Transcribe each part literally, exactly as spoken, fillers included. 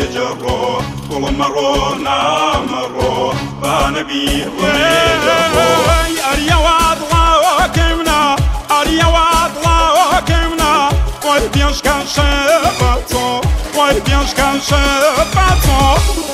جرو كل مرو نامرو بانبي ويجرو أريا واضلا وكمنا أريا واضلا وكمنا Ой, bien je cache pas ton Oi, bien je cache pas ton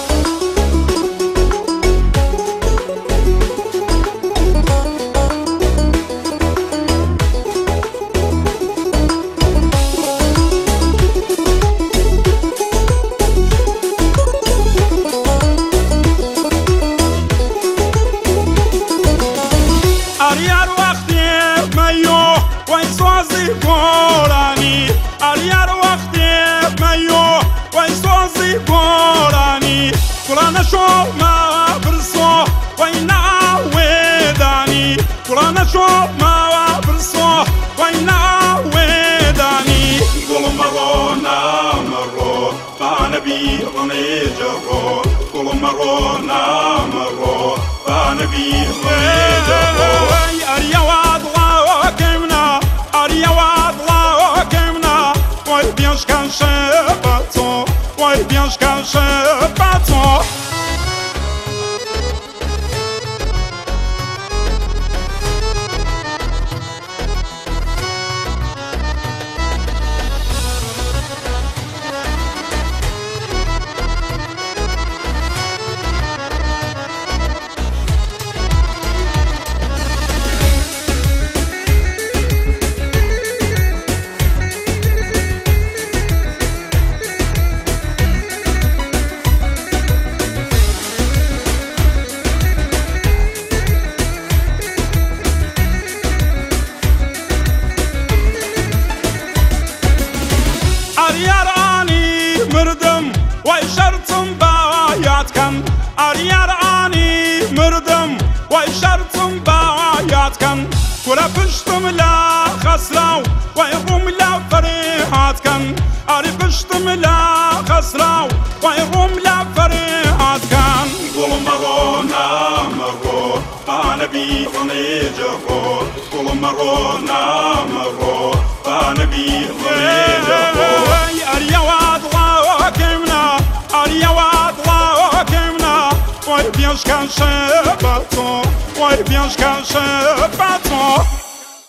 Ariar وقتی میو وای سازی گورانی Ariar وقتی میو وای سازی گورانی قرآن شو ما برسو وای ناودانی قرآن شو ما برسو وای ناودانی كل مرو نامرو بانبي ويجرو كل مرو نامرو بانبي ويجرو أريا واضلا وكمنا أريا واضلا وكمنا Oi, bien je cache pas ton Oi, bien je cache pas ton Ariar ani mırdım Vay şartım bayat kan Ariar ani mırdım Vay şartım bayat kan Kura pıştım la khasrav Vay rum la farihat kan Ari pıştım la khasrav Vay rum la farihat kan كل مرو نامرو بانبي ويجرو كل مرو نامرو بانبي ويجرو Ariya واضلا وكمنا Ariya واضلا وكمنا Oi, bien je cache pas ton Oi, bien je cache pas ton